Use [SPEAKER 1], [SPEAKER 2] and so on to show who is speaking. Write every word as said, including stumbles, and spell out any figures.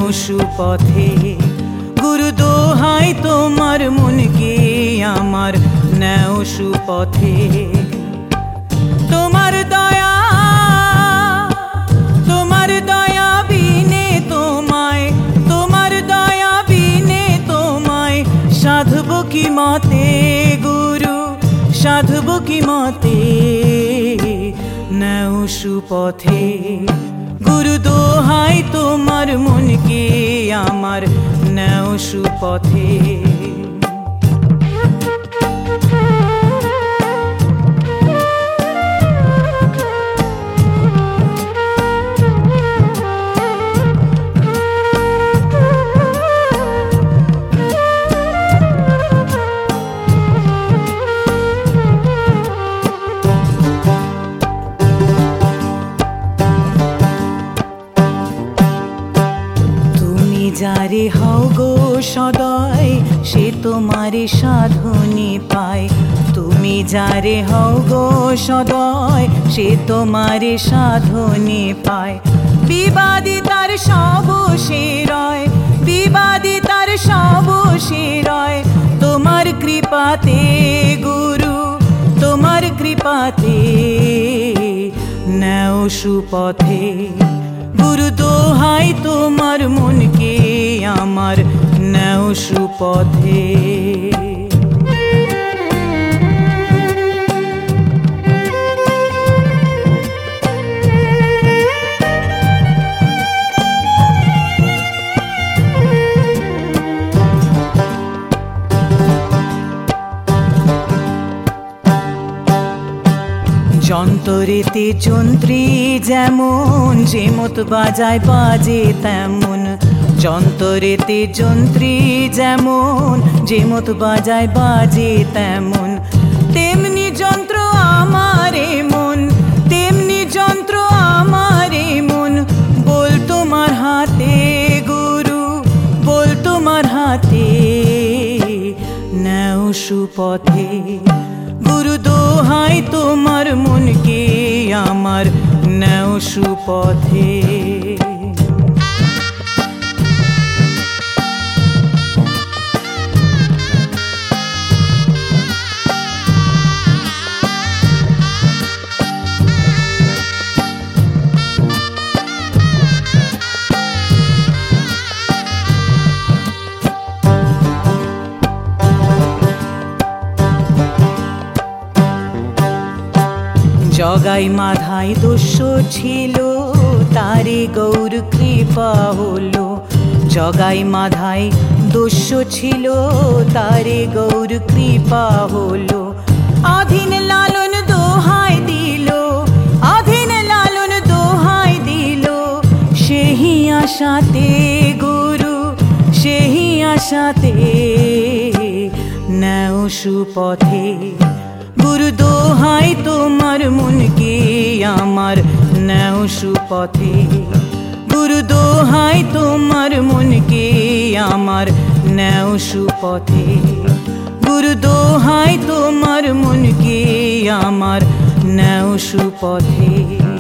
[SPEAKER 1] নেও সুপথে। গুরু দোহাই তোমার মনকে আমার নেও সুপথে। তোমার দয়া তোমার দয়া বিনে তোমায় তোমার দয়া বিনে তোমায় সাধব কি মতে গুরু সাধব কি মতে। নেও সুপথে। গুরু দোহাই তোমার মনকে আমার নেও সুপথে। যারে হও গো সদয় সে তোমারে সাধনে পায়। তুমি যারে হও গো সদয় সে তোমারে সাধনে পায়। বিবাদী তার সব সে রয় বিবাদী তার সব সে রয় তোমার কৃপাতে গুরু তোমার কৃপাতে। নেও সুপথে। গুরু দোহাই তোমার মনকে আমার নেও সুপথে। যন্তরেতে যন্ত্রী যেমন যেমত বাজায় বাজে তেমন। যন্তরেতে যন্ত্রী যেমন যেমত বাজায় বাজে তেমন। তেমনি যন্ত্র আমারে মন তেমনি যন্ত্র আমারে মন। বল তোমার হাতে গুরু বল তোমার হাতে। নেও সুপথে। গুরু দোহাই তোমার মনকে আমার নেও সুপথে। জগাই মাধাই দস্যু ছিল তারে গৌর কৃপা হলো। জগাই মাধাই দস্যু ছিল তারে গৌর কৃপা হলো। অধীন লালন দোহাই দিল অধীন লালন দোহাই দিল। সেই আশাতে গুরু সেই আশাতে। নেও সুপথে। গুরু দোহাই তোমার মনকে আমার নেও সুপথে। গুরু দোহাই তোমার মনকে আমার নেও সুপথে। গুরু দোহাই তোমার মনকে আমার নেও সুপথে।